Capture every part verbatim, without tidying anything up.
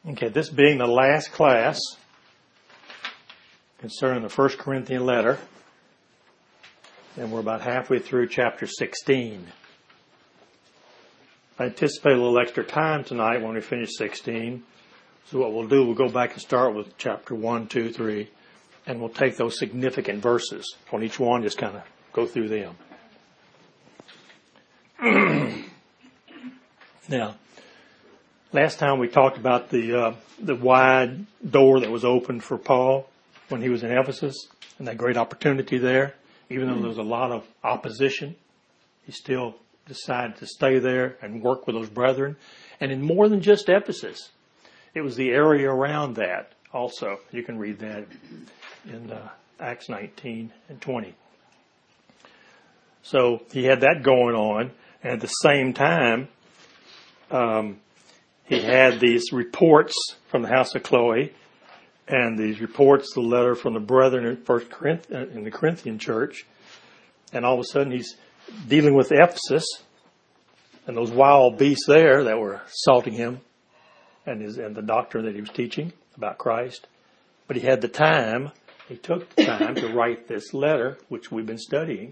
Okay, this being the last class concerning the First Corinthian letter, and we're about halfway through chapter sixteen. I anticipate a little extra time tonight when we finish sixteen. So what we'll do, we'll go back and start with chapter one, two, three, and we'll take those significant verses on each one, just kind of go through them. Now, last time we talked about the uh, the wide door that was opened for Paul when he was in Ephesus, and that great opportunity there. Even though there was a lot of opposition, he still decided to stay there and work with those brethren. And in more than just Ephesus, it was the area around that also. You can read that in uh, Acts nineteen and twenty. So he had that going on, and at the same time, um, he had these reports from the house of Chloe, and these reports, the letter from the brethren in First Corinth, in the Corinthian church, and all of a sudden he's dealing with Ephesus and those wild beasts there that were assaulting him and his and the doctrine that he was teaching about Christ. But he had the time, he took the time to write this letter, which we've been studying,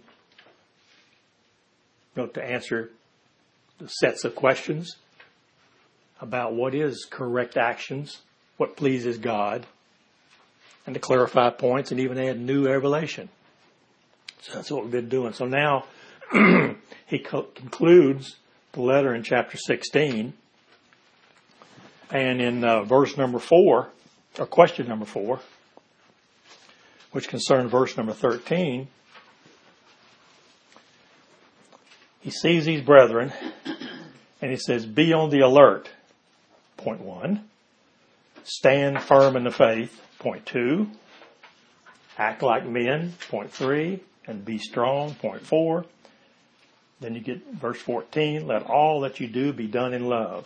you know, to answer the sets of questions about what is correct actions, what pleases God, and to clarify points and even add new revelation. So that's what we've been doing. So now he co- concludes the letter in chapter sixteen. And in uh, verse number four, or question number four, which concerns verse number thirteen, he sees these brethren and he says, be on the alert, point one. Stand firm in the faith, point two. Act like men, point three. And be strong, point four. Then you get verse fourteen, let all that you do be done in love.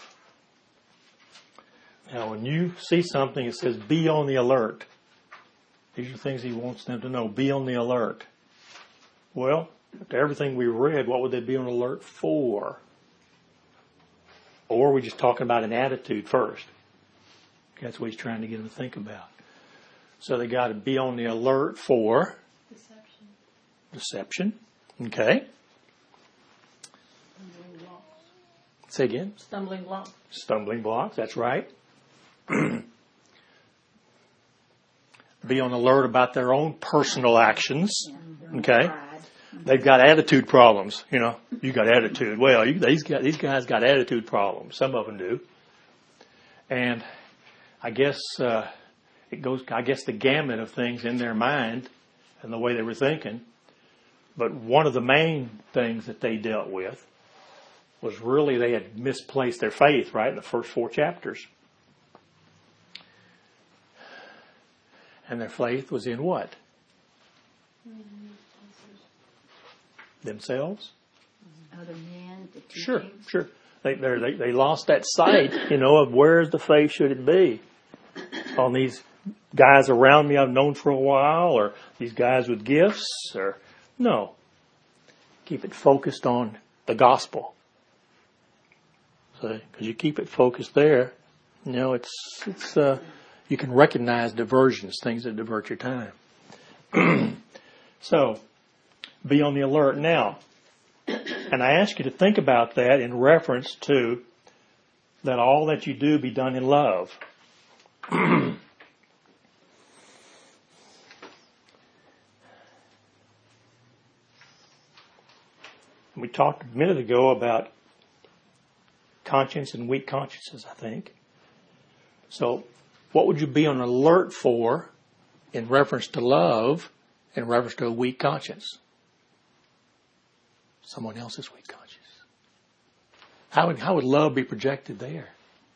Now, when you see something, it says, be on the alert. These are things he wants them to know. Be on the alert. Well, after everything we read, what would they be on alert for? Or are we just talking about an attitude first? That's what he's trying to get them to think about. So they got to be on the alert for deception. Deception. Okay. Stumbling blocks. Say again. Stumbling blocks. Stumbling blocks. That's right. Be on alert about their own personal actions. Okay. They've got attitude problems. You know, you got attitude. Well, you, these guys, these guys got attitude problems. Some of them do. And I guess uh, it goes. I guess the gamut of things in their mind and the way they were thinking. But one of the main things that they dealt with was really they had misplaced their faith. Right in the first four chapters. And their faith was in what? Themselves? Other men, the teaching. Sure, sure. They, they they lost that sight, you know, of where's the faith should it be? On these guys around me I've known for a while, or these guys with gifts, or no. Keep it focused on the gospel. So, because you keep it focused there, you know, it's it's uh, you can recognize diversions, things that divert your time. So, be on the alert now. And I ask you to think about that in reference to that all that you do be done in love. We talked a minute ago about conscience and weak consciences, I think. So, what would you be on alert for in reference to love, in reference to a weak conscience? Someone else's weak conscience. How would, how would love be projected there?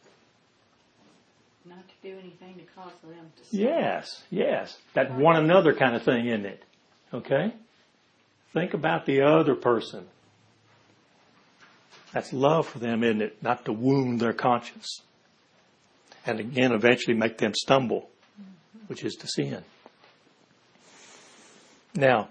Not to do anything to cause them to sin. Yes, yes. That one another kind of thing, isn't it? Okay? Think about the other person. That's love for them, isn't it? Not to wound their conscience. And again, eventually make them stumble, which is to sin. Now,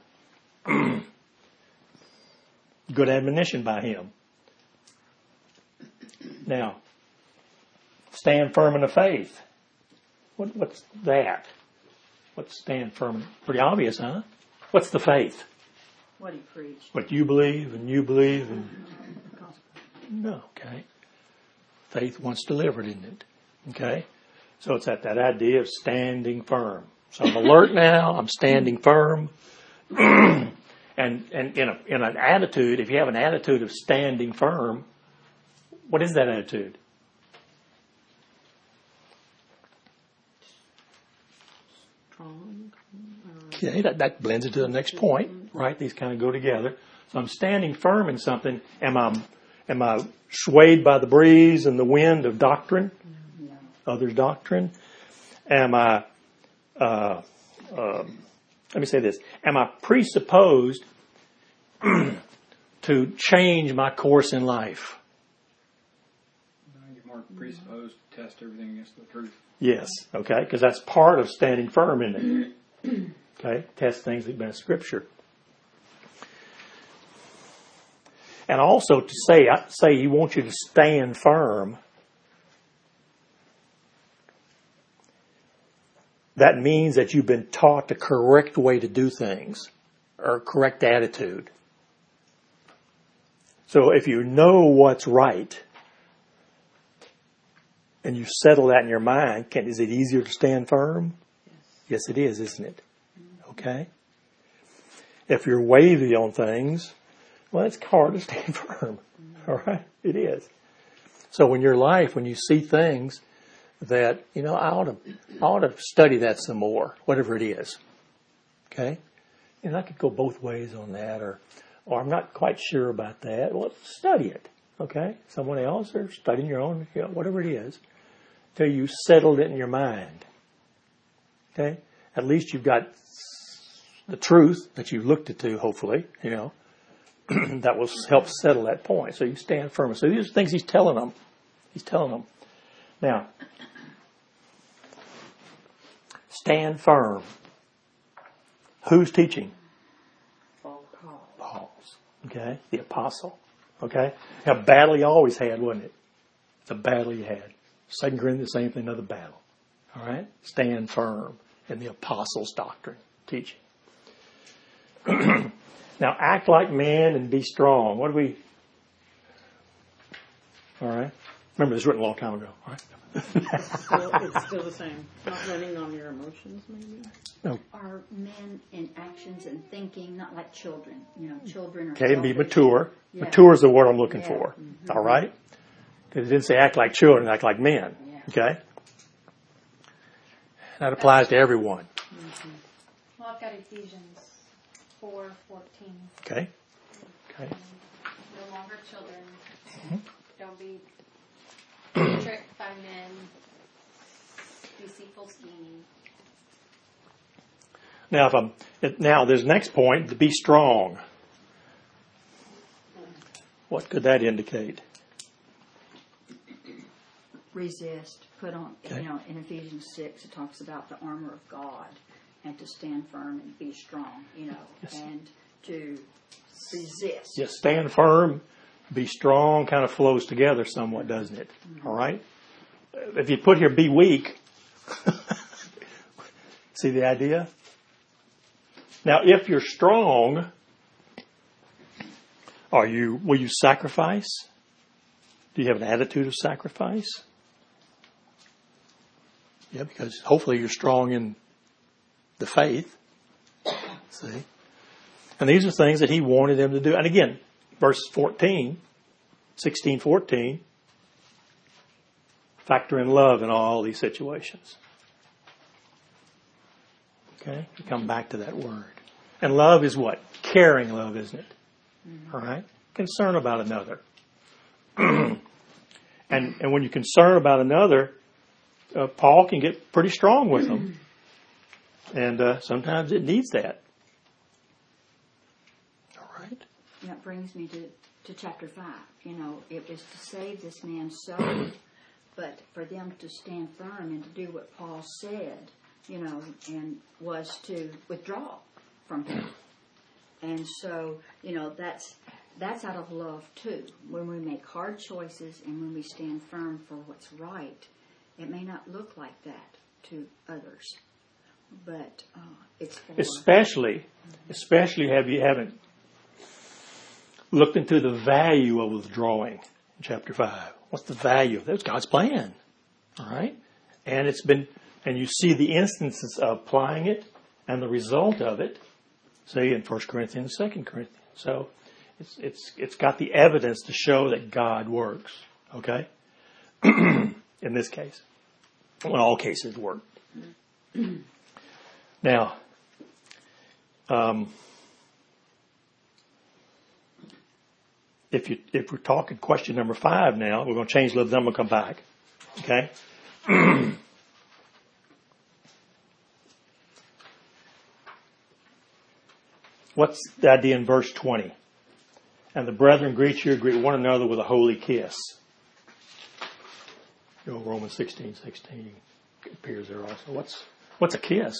good admonition by him. Now, stand firm in the faith. What, what's that? What's stand firm? Pretty obvious, huh? What's the faith? What he preached. What you believe and you believe and... No, okay. Faith once delivered, isn't it? Okay? So it's at that idea of standing firm. So I'm alert now. I'm standing firm. and and in, a, in an attitude, if you have an attitude of standing firm, what is that attitude? Strong. Okay, that, that blends into the next point, right? These kind of go together. So I'm standing firm in something. Am I, am I swayed by the breeze and the wind of doctrine? No. Others' doctrine? Am I, uh, uh, let me say this. Am I presupposed to change my course in life? You're more presupposed to test everything against the truth. Yes, okay, because that's part of standing firm, isn't it? Okay, test things against Scripture. And also to say, I say he wants you to stand firm. That means that you've been taught the correct way to do things, or correct attitude. So if you know what's right, and you settle that in your mind, can, is it easier to stand firm? Yes. Yes, it is, isn't it? Okay? If you're wavy on things, well, it's hard to stand firm. All right? It is. So in your life, when you see things that, you know, I ought to, I ought to study that some more, whatever it is. Okay? And I could go both ways on that, or, or I'm not quite sure about that. Well, study it. Okay? Someone else, or studying your own, you know, whatever it is, till you settled it in your mind. Okay? At least you've got the truth that you've looked into, hopefully, you know, that will help settle that point. So you stand firm. So these are things he's telling them. He's telling them. Now, stand firm. Who's teaching? Paul. Paul's. Okay? The apostle. Okay? A battle he always had, wasn't it? It's a battle he had. Second Corinthians, the same thing, another battle. All right? Stand firm in the apostles' doctrine, teaching. Now, act like men and be strong. What do we... All right? Remember, this was written a long time ago. All right? It's still, it's still the same. Not running on your emotions, maybe? No. Are men in actions and thinking not like children? You know, children are Okay, and be selfish. mature. Yeah. Mature is the word I'm looking Yeah. for. Mm-hmm. All right? Because it didn't say act like children, act like men. Yeah. Okay? That applies to everyone. Mm-hmm. Well, I've got Ephesians four fourteen. Okay? Okay. No longer children. Mm-hmm. Don't be tricked by men. Deceitful scheming. Now, if I'm, now, there's next point, to be strong. What could that indicate? Resist. Put on, Okay. you know, in Ephesians six, it talks about the armor of God and to stand firm and be strong, you know, Yes. and to resist. Yes, stand firm, be strong, kind of flows together somewhat, doesn't it? Mm-hmm. All right? If you put here, be weak, see the idea? Now, if you're strong, are you, will you sacrifice? Do you have an attitude of sacrifice? Yeah, because hopefully you're strong in the faith. See? And these are things that he wanted them to do. And again, verse fourteen, sixteen, fourteen, factor in love in all these situations. Okay? We come back to that word. And love is what? Caring love, isn't it? Mm-hmm. All right? Concern about another. and and when you concern about another, uh, Paul can get pretty strong with them. And uh, sometimes it needs that. All right? That brings me to, to chapter five. You know, it was to save this man's soul, but for them to stand firm and to do what Paul said, you know, and was to withdraw from him. And so, you know, that's that's out of love too. When we make hard choices and when we stand firm for what's right, It may not look like that to others, but uh, it's for... Especially, especially have you haven't looked into the value of withdrawing in chapter five. What's the value of that? It's God's plan. All right? And it's been, and you see the instances of applying it and the result of it, see, in First Corinthians, Second Corinthians. So it's it's it's got the evidence to show that God works. Okay? In this case. Well, in all cases work. Now, um, if you if we're talking question number five now, we're going to change a little, then we'll come back. Okay? What's the idea in verse twenty? And the brethren greet you, greet one another with a holy kiss. You know, Romans sixteen sixteen appears there also. What's what's a kiss?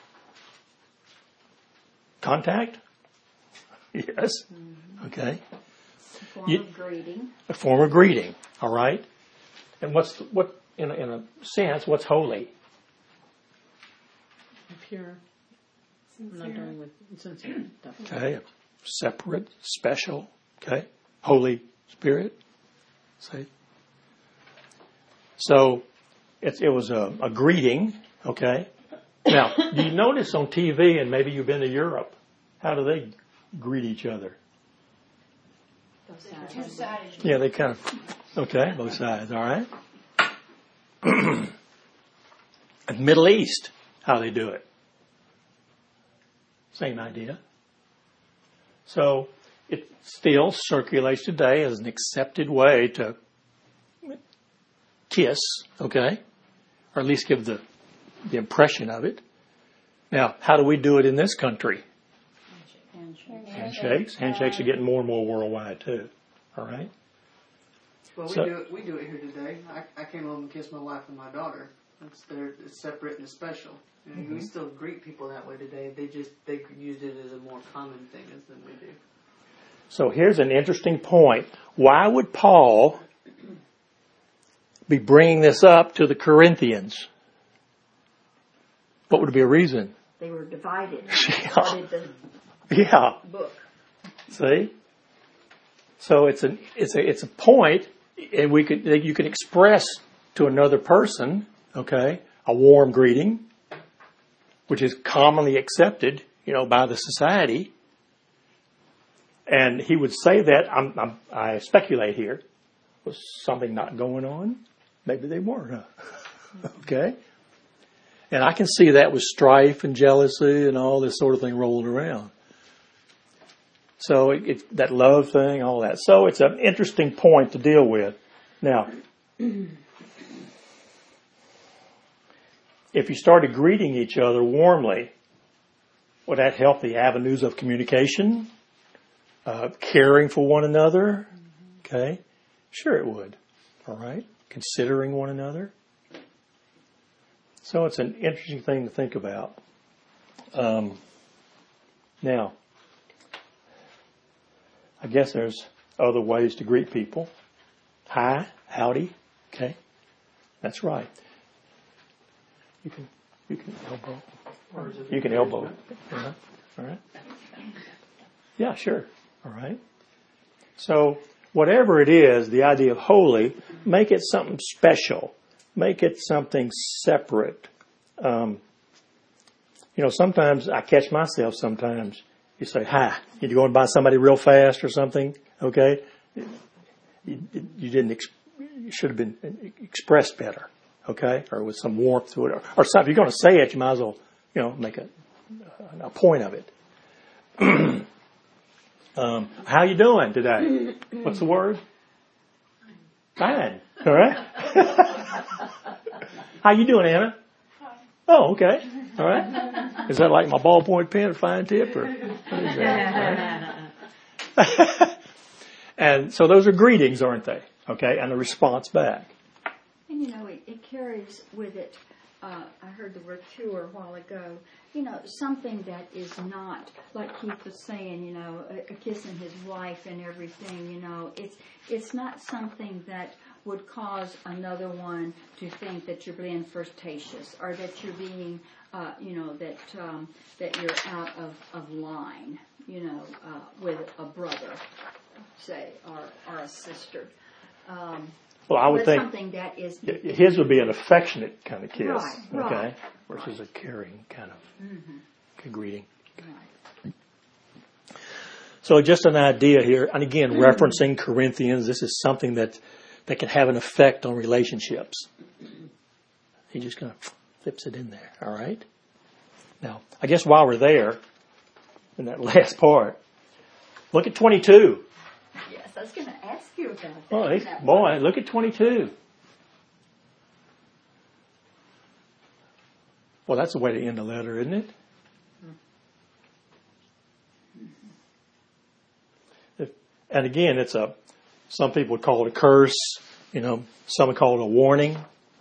Contact? Yes. Mm-hmm. Okay. A form You, of greeting. A form of greeting. All right. And what's what in a, in a sense? What's holy? Pure. I'm not dealing with sincere stuff. Okay. Separate, special. Okay. Holy Spirit. See. So it, it was a, a greeting. Okay. Now, do you notice on T V, and maybe you've been to Europe, how do they greet each other? Two-sided. Yeah, they kind of, okay, both sides, all right. In Middle East, how they do it. Same idea. So it still circulates today as an accepted way to kiss, okay, or at least give the, the impression of it. Now, how do we do it in this country? Handshakes. Handshakes are getting more and more worldwide too. All right. Well, we So- do it. We do it here today. I, I came home and kissed my wife and my daughter. It's they're it's separate and special. You know, Mm-hmm. We still greet people that way today. They just they used it as a more common thing as than we do. So here's an interesting point. Why would Paul be bringing this up to the Corinthians? What would be a reason? They were divided. Yeah. Started the Yeah. book. See? So it's an it's a it's a point, and we could you can express to another person, okay, a warm greeting, which is commonly accepted, you know, by the society. And he would say that I'm, I'm, I speculate here, was something not going on? Maybe they weren't. Huh? Okay. And I can see that with strife and jealousy and all this sort of thing rolling around. So it, it, that love thing, all that. So it's an interesting point to deal with. Now, if you started greeting each other warmly, would that help the avenues of communication? Uh, caring for one another? Okay. Sure it would. All right. Considering one another. So it's an interesting thing to think about. Um, now, I guess there's other ways to greet people. Hi, howdy. Okay. That's right. You can, you can elbow. You can elbow. Uh-huh. All right. Yeah, sure. All right. So whatever it is, the idea of holy, make it something special. Make it something separate. Um, you know, sometimes I catch myself sometimes. You say, hi. You're going by somebody real fast or something. Okay. You, you didn't, ex- you should have been expressed better. Okay. Or with some warmth to it or, or something. If you're going to say it, you might as well, you know, make a, a point of it. um, how you doing today? What's the word? Fine. All right. How you doing, Anna? Oh, okay. All right. Is that like my ballpoint pen or fine tip or what is that? Right. And so those are greetings, aren't they? Okay. And the response back. And you know, it, it carries with it, uh, I heard the word pure a while ago, you know, something that is not, like Keith was saying, you know, a, a kissing his wife and everything, you know, it's it's not something that would cause another one to think that you're being flirtatious or that you're being, uh, you know, that um, that you're out of, of line, you know, uh, with a brother, say, or, or a sister. Um, Well, I would but think something that is his would be an affectionate kind of kiss, Right, okay, right, versus a caring kind of Mm-hmm. greeting. right. So just an idea here, and again, referencing Corinthians, this is something that, that can have an effect on relationships. He just kind of flips it in there, all right? Now, I guess while we're there, in that last part, look at twenty-two. Yes, I was going to ask you about that. Oh, hey, That boy, look at twenty-two. Well, that's the way to end a letter, isn't it? If, and again, it's a, some people would call it a curse, you know, some would call it a warning.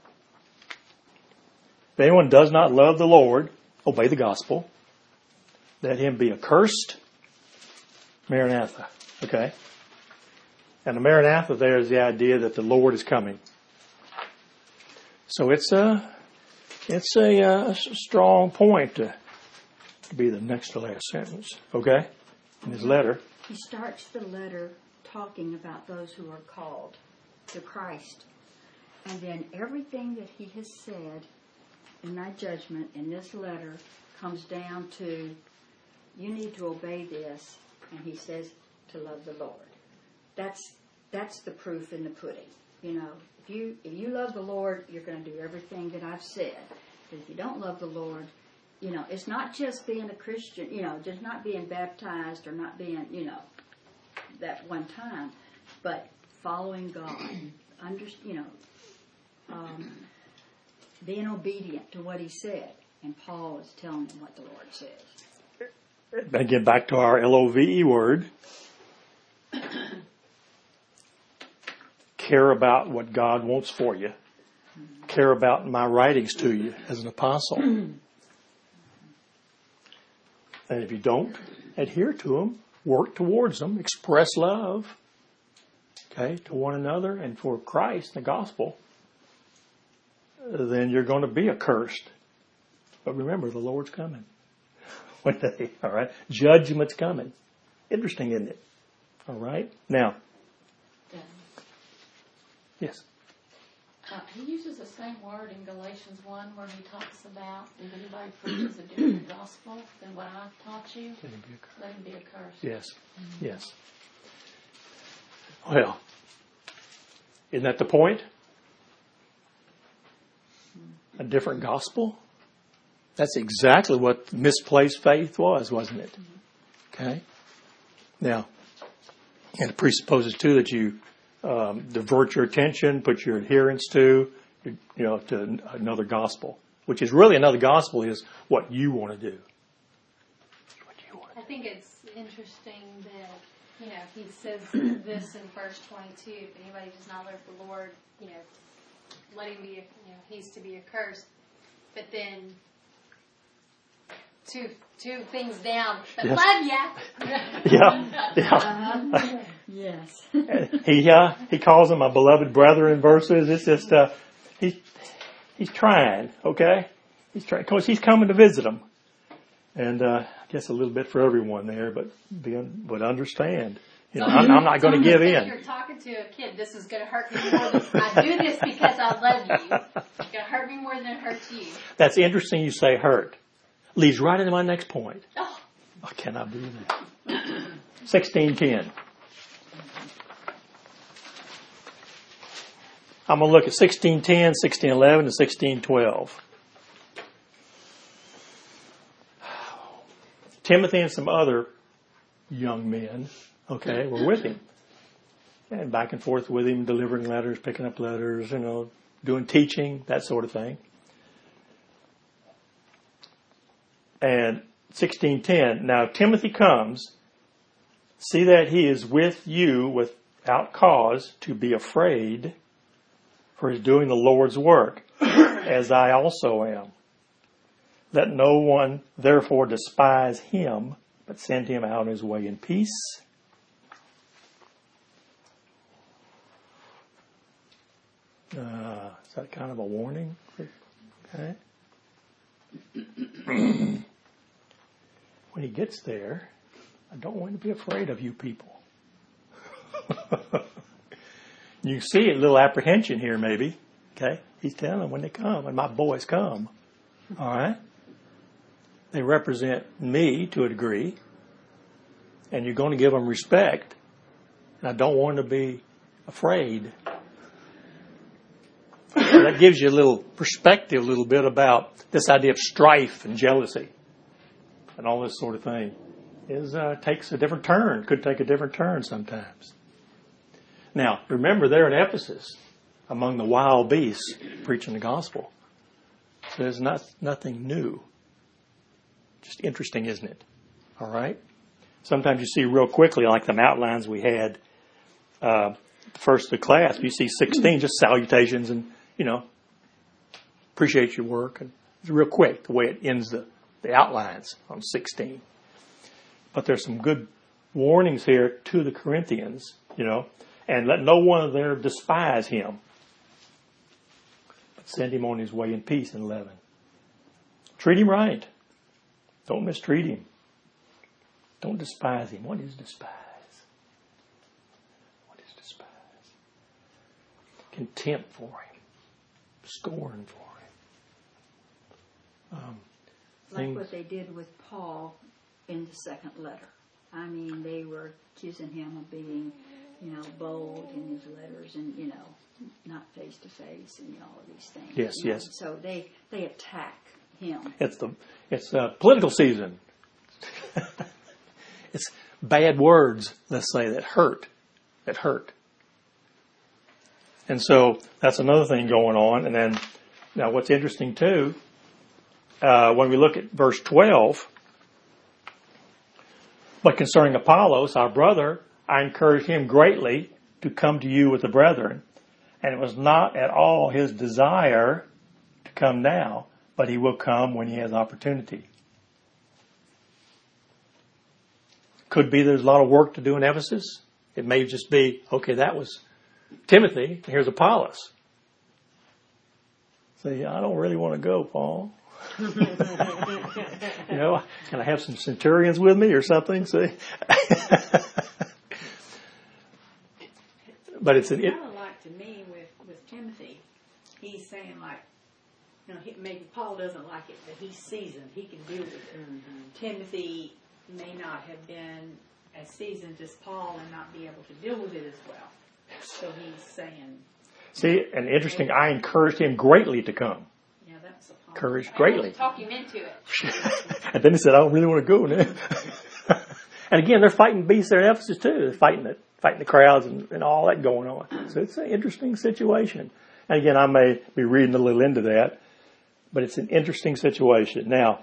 If anyone does not love the Lord, obey the gospel. Let him be accursed. Maranatha, okay? And the Maranatha there is the idea that the Lord is coming. So it's a, it's a, a strong point to, to be the next to last sentence, okay? In his letter. He starts the letter talking about those who are called to Christ. And then everything that he has said in my judgment in this letter comes down to you need to obey this, and he says to love the Lord. That's that's the proof in the pudding. You know, if you if you love the Lord, you're going to do everything that I've said. But if you don't love the Lord, you know, it's not just being a Christian, you know, just not being baptized or not being, you know, that one time, but following God, under, you know, um, being obedient to what he said. And Paul is telling them what the Lord says. Again, back to our L O V E word. Care about what God wants for you. Care about my writings to you as an apostle. And if you don't adhere to them, work towards them, express love, okay, to one another and for Christ, the gospel, then you're going to be accursed. But remember, the Lord's coming. One day, all right? Judgment's coming. Interesting, isn't it? All right? Now, yes. Uh, he uses the same word in Galatians one where he talks about if anybody preaches a different gospel than what I've taught you, Let him be accursed. let him be accursed. Yes. Yes. Well, isn't that the point? A different gospel? That's exactly what misplaced faith was, wasn't it? Okay? Now, and it presupposes, too, that you um, divert your attention, put your adherence to, you know, to another gospel, which is really another gospel is what you want to do. What you want to I do. think it's interesting that, you know, he says this in verse twenty-two, if anybody does not love the Lord, you know, let him be, you know, he's to be accursed. But then, two two things down, but Yes. love ya. Yeah, yeah. Uh-huh. Yes. he uh, he calls them my beloved brethren in verses. It's just uh, he's he's trying, okay? He's trying because he's coming to visit them, and uh, I guess a little bit for everyone there, but be un- but understand, you know, I'm, I'm not going to give in. You're talking to a kid. This is going to hurt me more than I do this because I love you. It's going to hurt me more than it hurts you. That's interesting. You say hurt. Leads right into my next point. Oh. I cannot believe that. Sixteen ten. I'm going to look at sixteen ten, sixteen eleven, and sixteen twelve. Timothy and some other young men, okay, were with him. And back and forth with him, delivering letters, picking up letters, you know, doing teaching, that sort of thing. And sixteen ten, now if Timothy comes, see that he is with you without cause to be afraid, for he is doing the Lord's work, as I also am. Let no one therefore despise him, but send him out on his way in peace. Uh, is that kind of a warning? Okay. When he gets there, I don't want to be afraid of you people. You see a little apprehension here, maybe. Okay, he's telling them when they come, when my boys come. All right, they represent me to a degree, and you're going to give them respect. And I don't want to be afraid. So that gives you a little perspective, a little bit about this idea of strife and jealousy, and all this sort of thing. Is uh, takes a different turn. Could take a different turn sometimes. Now, remember, they're in Ephesus, among the wild beasts, preaching the gospel. So there's not nothing new. Just interesting, isn't it? All right? Sometimes you see real quickly, like the outlines we had uh, first of the class, you see sixteen, just salutations and, you know, appreciate your work. And it's real quick, the way it ends the, the outlines on sixteen. But there's some good warnings here to the Corinthians, you know, and let no one of them despise him, but send him on his way in peace in eleven. Treat him right. Don't mistreat him. Don't despise him. What is despise? What is despise? Contempt for him. Scorn for him. Um, Like things- what they did with Paul in the second letter. I mean, they were accusing him of being, you know, bold in his letters and, you know, not face to face and all of these things. Yes, you know. yes. So they, they attack him. It's the it's uh, political season. It's bad words, let's say, that hurt, that hurt. And so that's another thing going on. And then now, what's interesting too, uh, when we look at verse twelve, but concerning Apollos, our brother, I encouraged him greatly to come to you with the brethren, and it was not at all his desire to come now, but he will come when he has opportunity. Could be there's a lot of work to do in Ephesus. It may just be, okay, that was Timothy, here's Apollos. Say, I don't really want to go, Paul. You know, can I have some centurions with me or something? See? But it's an... It, Kind of like to me with, with Timothy, he's saying like, you know, he, maybe Paul doesn't like it, but he's seasoned. He can deal with it. Mm-hmm. Timothy may not have been as seasoned as Paul and not be able to deal with it as well. So he's saying... See, and interesting, I encouraged him greatly to come. Yeah, that's a Paul. Encouraged greatly. Talk him into it. And then he said, I don't really want to go now. And again, they're fighting beasts there in Ephesus too. They're fighting it, fighting the crowds and, and all that going on. So it's an interesting situation. And again, I may be reading a little into that, but it's an interesting situation. Now,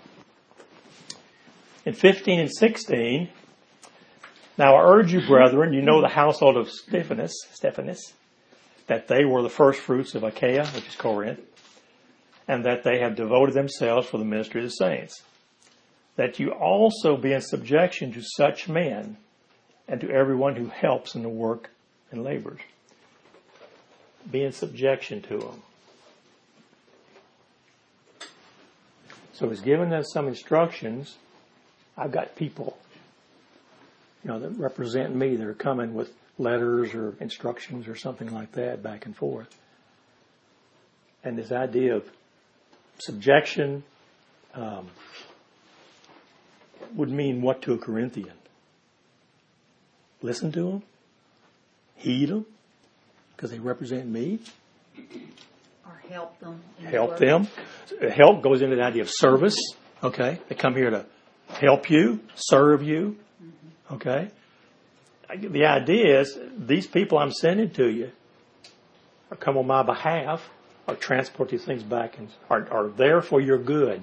in fifteen and sixteen, now I urge you, brethren, you know the household of Stephanus, Stephanus, that they were the first fruits of Achaia, which is Corinth, and that they have devoted themselves for the ministry of the saints. That you also be in subjection to such men and to everyone who helps in the work and labors. Be in subjection to them. So he's given us some instructions. I've got people, you know, that represent me. They're coming with letters or instructions or something like that back and forth. And this idea of subjection um, would mean what to a Corinthian? Listen to them? Heed them? Because they represent me? Or help them. in the Help work. them. Help goes into the idea of service. Okay? They come here to help you, serve you. Okay? The idea is these people I'm sending to you are come on my behalf or transport these things back and are, are there for your good.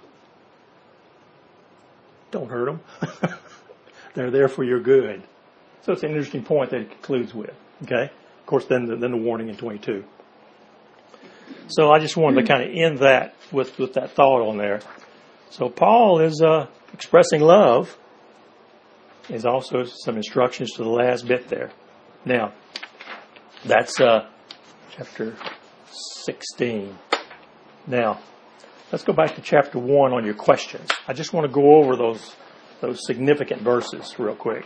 Don't hurt them. They're there for your good. So it's an interesting point that it concludes with. Okay? Of course, then the, then the warning in twenty-two. So I just wanted to kind of end that with, with that thought on there. So Paul is uh, expressing love. There's also some instructions to the last bit there. Now, that's uh, chapter sixteen. Now, let's go back to chapter one on your questions. I just want to go over those those significant verses real quick.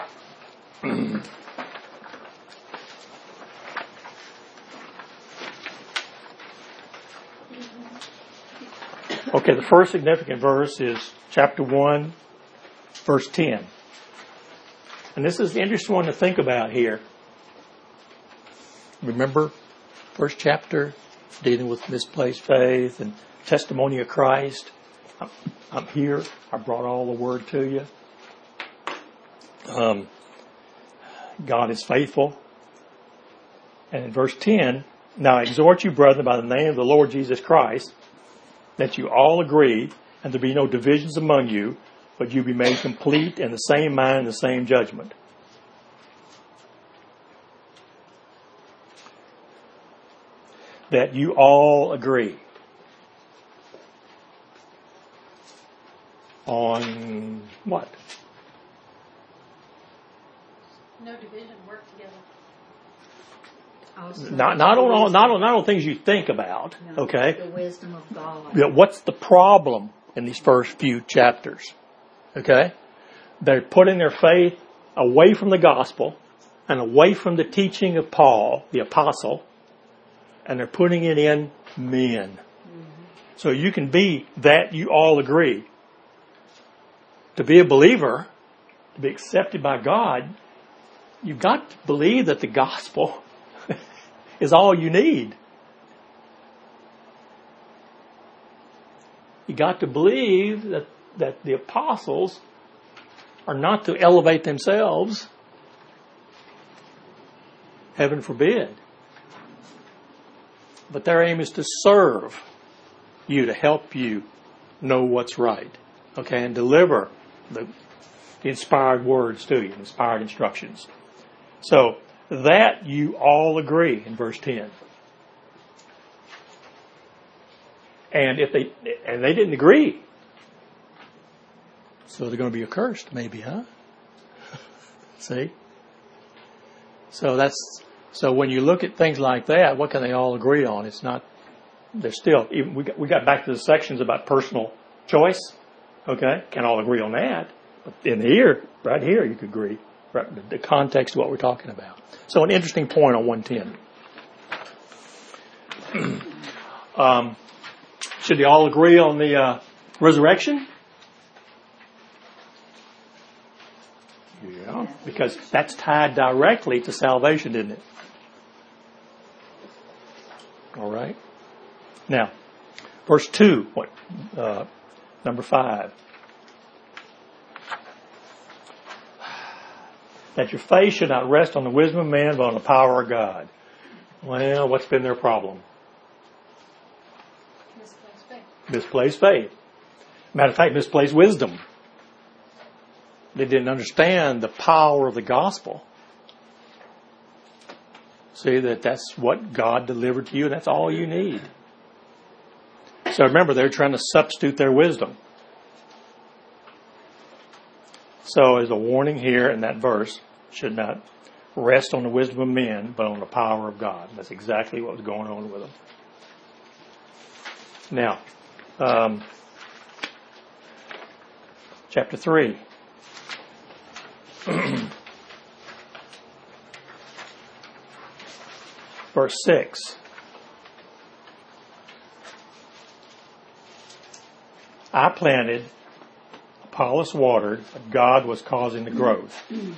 Okay, the first significant verse is chapter one, verse ten. And this is the interesting one to think about here. Remember, first chapter, dealing with misplaced faith and testimony of Christ. I'm, I'm here. I brought all the word to you. Um, God is faithful. And in verse ten, now I exhort you, brethren, by the name of the Lord Jesus Christ, that you all agree, and there be no divisions among you, but you be made complete in the same mind and the same judgment. That you all agree on what? No division, work together. Also, Not not on all, not on not on things you think about. no, Okay. the wisdom of God. Yeah, what's the problem in these first few chapters? Okay? They're putting their faith away from the gospel and away from the teaching of Paul, the apostle, and they're putting it in men. Mm-hmm. So you can be that you all agree. To be a believer, to be accepted by God, you've got to believe that the gospel is all you need. You got to believe that, that the apostles are not to elevate themselves. Heaven forbid. But their aim is to serve you, to help you know what's right. Okay, and deliver the, the inspired words to you, inspired instructions. So, that you all agree in verse ten. And if they and they didn't agree, so they're going to be accursed, maybe, huh? See? So that's so when you look at things like that, what can they all agree on? It's not. They're still. Even, we got, we got back to the sections about personal choice. Okay, can all agree on that? But in here, right here, you could agree. Right, the context of what we're talking about. So an interesting point on one ten. um, should they all agree on the uh, resurrection? Yeah, because that's tied directly to salvation, isn't it? All right. Now, verse two, what? Uh, number five. That your faith should not rest on the wisdom of man, but on the power of God. Well, what's been their problem? Misplaced faith. Misplaced faith. Matter of fact, misplaced wisdom. They didn't understand the power of the gospel. See, that that's what God delivered to you, and that's all you need. So remember, they're trying to substitute their wisdom. So there's a warning here in that verse, should not rest on the wisdom of men, but on the power of God. That's exactly what was going on with them. Now, um, chapter three. Verse six. I planted, Apollos watered, but God was causing the growth.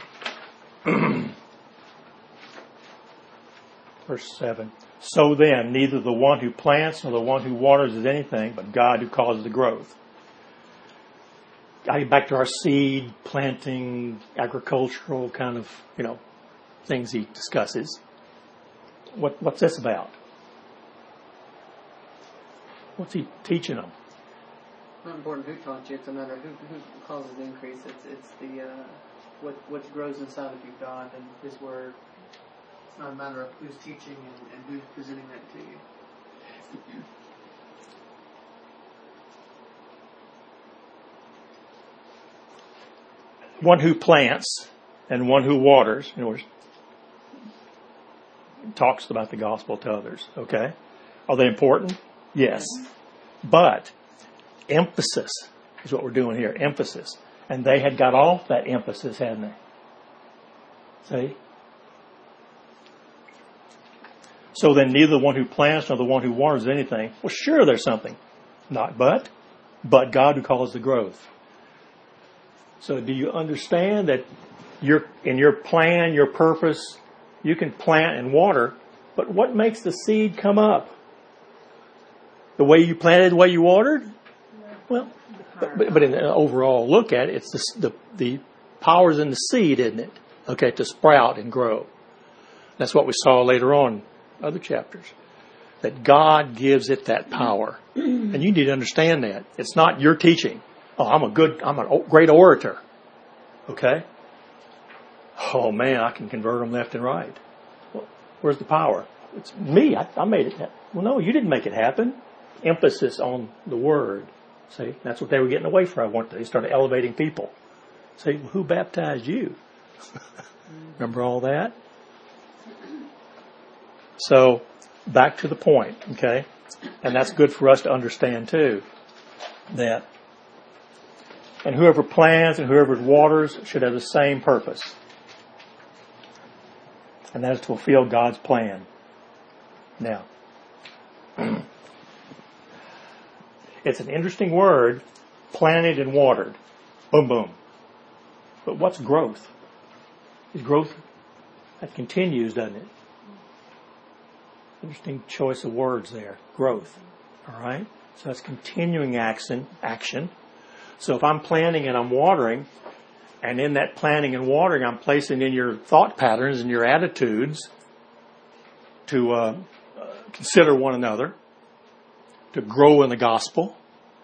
Verse seven. So then, neither the one who plants nor the one who waters is anything, but God who causes the growth. I get back to our seed planting, agricultural kind of, you know, things he discusses. What what's this about? What's he teaching them? Not important who taught you. It's a matter of who, who causes the increase. It's it's the uh, what what grows inside of you, God and His Word. It's not a matter of who's teaching and, and who's presenting that to you. One who plants and one who waters, in other words, talks about the gospel to others. Okay, Are they important? Yes. But emphasis is what we're doing here. Emphasis. And they had got off that emphasis, hadn't they? See? So then neither the one who plants nor the one who waters anything. Well, sure there's something. Not but. But God who causes the growth. So do you understand that your in your plan, your purpose, you can plant and water, but what makes the seed come up? The way you planted, the way you watered? Well, but, but in an overall look at it, it's the, the, the power's in the seed, isn't it? Okay, to sprout and grow. That's what we saw later on in other chapters. That God gives it that power. And you need to understand that. It's not your teaching. Oh, I'm a good, I'm a great orator. Okay? Oh man, I can convert them left and right. Well, where's the power? It's me. I, I made it happen. Well, no, you didn't make it happen. Emphasis on the word. See, that's what they were getting away from. They started elevating people. See, well, who baptized you? Remember all that? So, back to the point, okay? And that's good for us to understand too. That, and whoever plants and whoever waters should have the same purpose. And that is to fulfill God's plan. Now, it's an interesting word, planted and watered. Boom, boom. But what's growth? Is growth, that continues, doesn't it? Interesting choice of words there. Growth. All right? So that's continuing action. action. So if I'm planting and I'm watering, and in that planting and watering, I'm placing in your thought patterns and your attitudes to uh, consider one another, to grow in the gospel.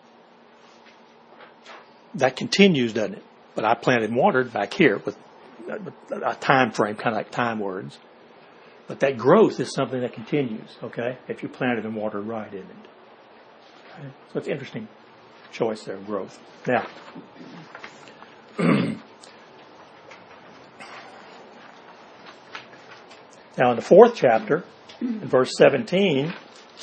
That continues, doesn't it? But I planted and watered back here with a time frame, kind of like time words. But that growth is something that continues, okay? If you planted and watered right, isn't it? Okay? So it's an interesting choice there, growth. Now, now in the fourth chapter, in verse seventeen,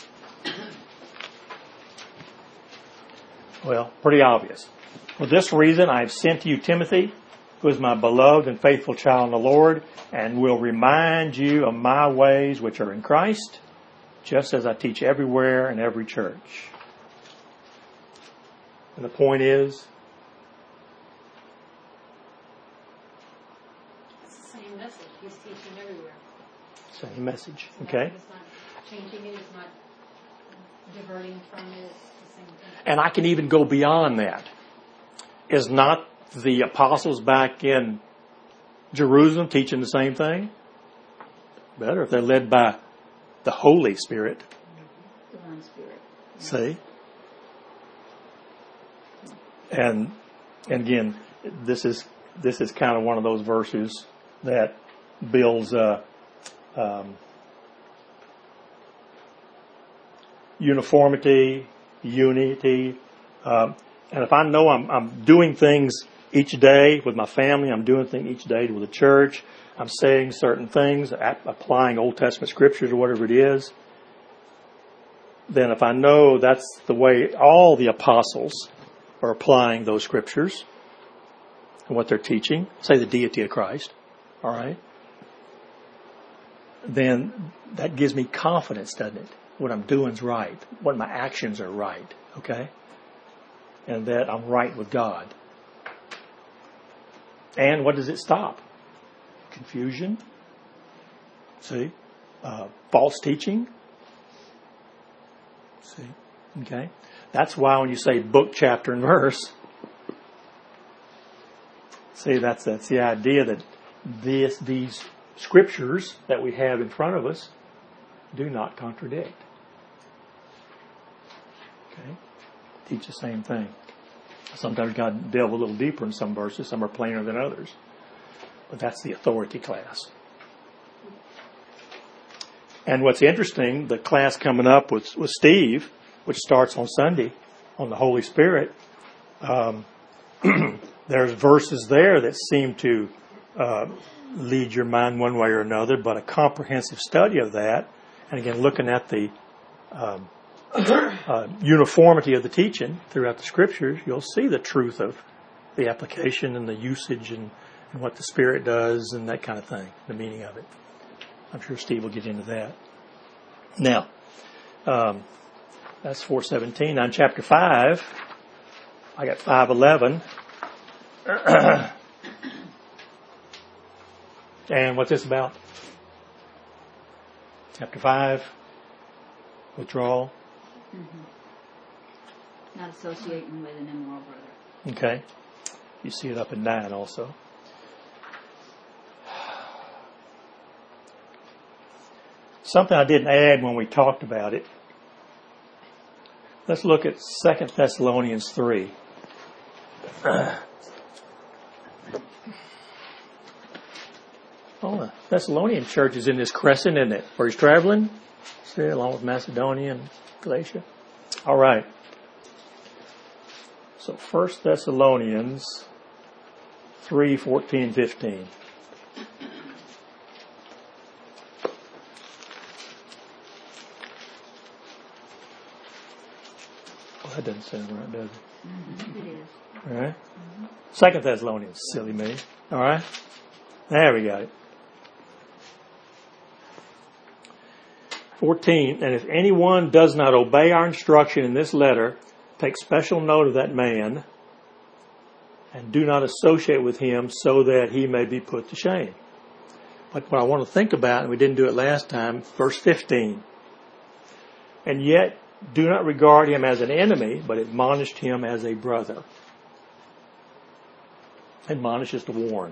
well, pretty obvious. For this reason I have sent to you Timothy, who is my beloved and faithful child in the Lord, and will remind you of my ways which are in Christ, just as I teach everywhere in every church. And the point is, It's the same message. He's teaching everywhere. same message, okay? He's not changing it. He's not diverting from it. It's the same thing. And I can even go beyond that. Is not the apostles back in Jerusalem teaching the same thing? Better if they're led by the Holy Spirit. Divine Spirit. See? And and again, this is this is kind of one of those verses that builds uh, um, uniformity, unity. Um, and if I know I'm, I'm doing things each day with my family, I'm doing things each day with the church, I'm saying certain things, applying Old Testament scriptures or whatever it is, then if I know that's the way all the apostles are applying those scriptures and what they're teaching, say the deity of Christ, all right, then that gives me confidence, doesn't it? What I'm doing is right. What my actions are right, okay? And that I'm right with God. And what does it stop? Confusion. See? Uh, false teaching. See? Okay? That's why when you say book, chapter, and verse, see, that's that's the idea that this these scriptures that we have in front of us do not contradict. Okay? Teach the same thing. Sometimes God delve a little deeper in some verses. Some are plainer than others. But that's the authority class. And what's interesting, the class coming up with, with Steve, which starts on Sunday, on the Holy Spirit, um, there's verses there that seem to uh, lead your mind one way or another, but a comprehensive study of that, and again, looking at the um, uh, uniformity of the teaching throughout the Scriptures, you'll see the truth of the application and the usage and, and what the Spirit does and that kind of thing, the meaning of it. I'm sure Steve will get into that. Now, um, that's four seventeen. Now in chapter five, I got five eleven. And what's this about? Chapter five, withdrawal. Mm-hmm. Not associating with an immoral brother. Okay. You see it up in nine also. Something I didn't add when we talked about it. Let's look at Second Thessalonians three. Oh, the Thessalonian church is in this crescent, isn't it? Where he's traveling. See, along with Macedonia and Galatia. All right. So First Thessalonians three, fourteen, fifteen. Well, that doesn't sound right, does it? Mm-hmm. It is. All right. Mm-hmm. Second Thessalonians, silly me. All right. There we got it. fourteen, and if anyone does not obey our instruction in this letter, take special note of that man and do not associate with him so that he may be put to shame. But what I want to think about, and we didn't do it last time, verse fifteen. And yet do not regard him as an enemy, but admonish him as a brother. Admonish is to warn.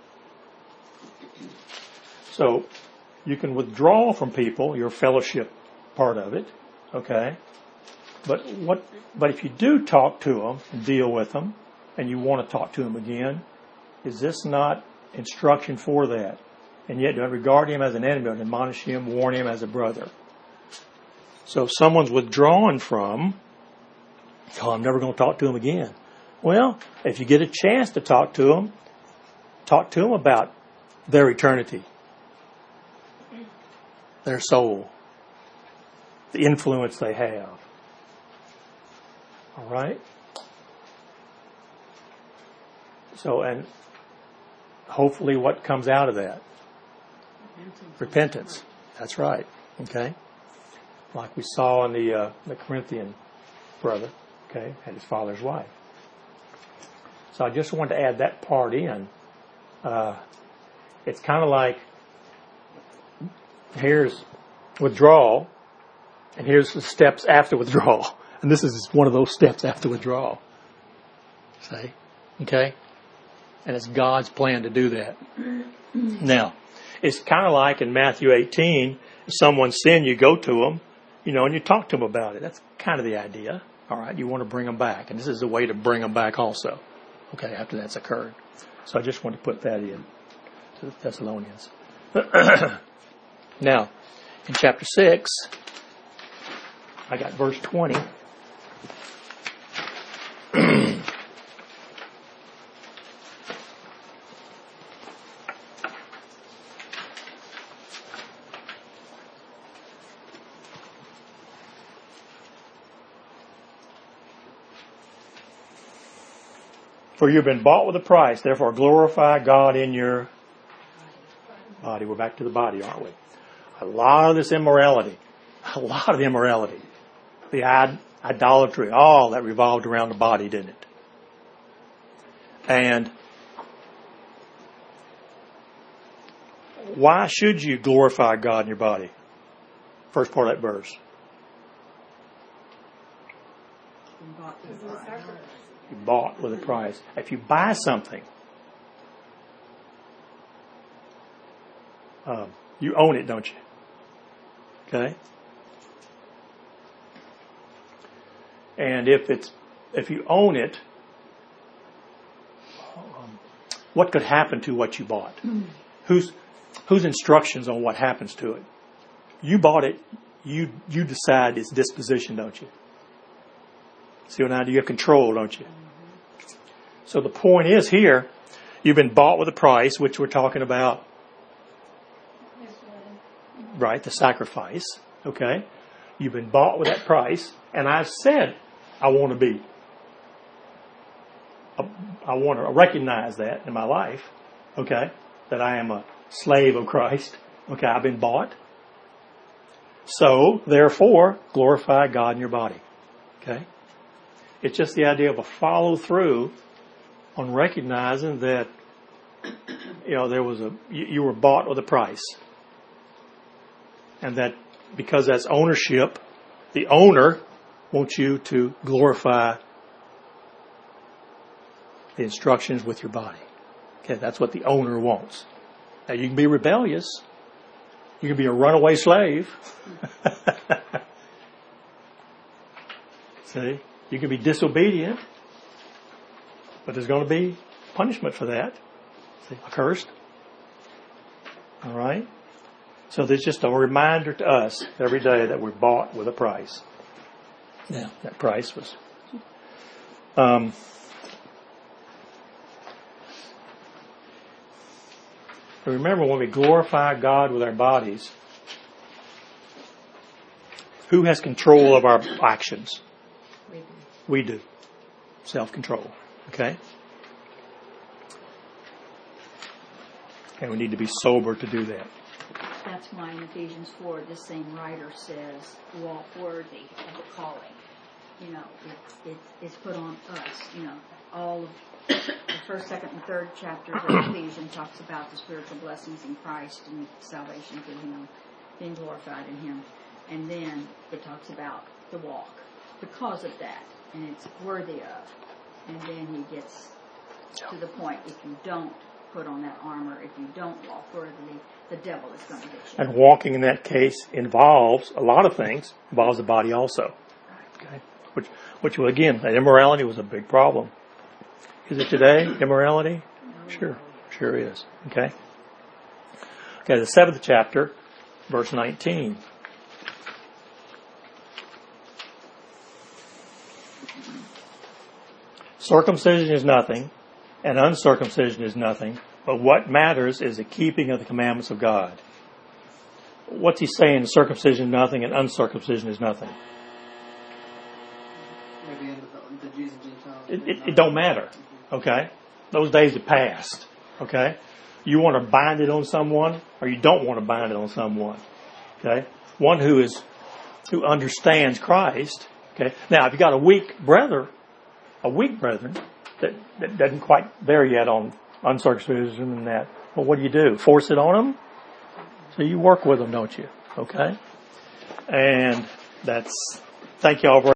So, you can withdraw from people, your fellowship part of it, okay? But what? But if you do talk to them and deal with them, and you want to talk to them again, is this not instruction for that? And yet, don't regard him as an enemy, but admonish him, warn him as a brother. So, if someone's withdrawn from, oh, I'm never going to talk to him again. Well, if you get a chance to talk to them, talk to them about their eternity, their soul, the influence they have. All right? So, and hopefully what comes out of that? Repentance. Repentance. That's right. Okay? Like we saw in the, uh, the Corinthian brother, okay, and his father's wife. So I just wanted to add that part in. Uh, it's kind of like, here's withdrawal, and here's the steps after withdrawal. And this is one of those steps after withdrawal. See? Okay? And it's God's plan to do that. Now, it's kind of like in Matthew eighteen, if someone sin, you go to them, you know, and you talk to them about it. That's kind of the idea. All right? You want to bring them back. And this is the way to bring them back also. Okay, after that's occurred. So I just want to put that in to the Thessalonians. Now, in chapter six, I got verse twenty. For you've been bought with a price, therefore glorify God in your body. We're back to the body, aren't we? A lot of this immorality, a lot of immorality, the id- idolatry, all that revolved around the body, didn't it? And why should you glorify God in your body? First part of that verse. You bought with a price. If you buy something, um, you own it, don't you? Okay? And if it's if you own it, um, what could happen to what you bought? Whose whose instructions on what happens to it? You bought it. You you decide its disposition, don't you? See what I do? You have control, don't you? So the point is here, you've been bought with a price, which we're talking about, right? The sacrifice, okay? You've been bought with that price, and I've said I want to be. I want to recognize that in my life, okay, that I am a slave of Christ. Okay, I've been bought. So, therefore, glorify God in your body. Okay? It's just the idea of a follow through on recognizing that, you know, there was a, you, you were bought with a price. And that because that's ownership, the owner wants you to glorify the instructions with your body. Okay, that's what the owner wants. Now, you can be rebellious. You can be a runaway slave. See? You can be disobedient. But there's going to be punishment for that. See? Accursed. All right? So there's just a reminder to us every day that we're bought with a price. Now, that price was... Um, remember, when we glorify God with our bodies, who has control of our actions? We do. We do. Self-control. Okay? And we need to be sober to do that. That's why in Ephesians four, the same writer says, walk worthy of the calling. You know, it's, it's, it's put on us, you know, all of the first, second, and third chapters of Ephesians talks about the spiritual blessings in Christ and salvation through Him, being glorified in Him. And then it talks about the walk because of that, and it's worthy of. And then he gets to the point, if you don't put on that armor, if you don't walk worthily, the devil is going to get you. And walking in that case involves a lot of things, involves the body also. Okay? Which, which well, again, that immorality was a big problem. Is it today, immorality? Sure, sure is. Okay? Okay, the seventh chapter, verse nineteen. Circumcision is nothing, and uncircumcision is nothing, but what matters is the keeping of the commandments of God. What's he saying? Circumcision is nothing, and uncircumcision is nothing. Maybe in the, the Jews and Gentiles. It, it, it don't matter. Okay? Those days are past. Okay? You want to bind it on someone, or you don't want to bind it on someone. Okay? One who is who understands Christ. Okay? Now, if you got a weak brother, a weak brethren that, that doesn't quite there yet on uncircumcision and that, well, what do you do? Force it on them? So you work with them, don't you? Okay? And that's, thank you all very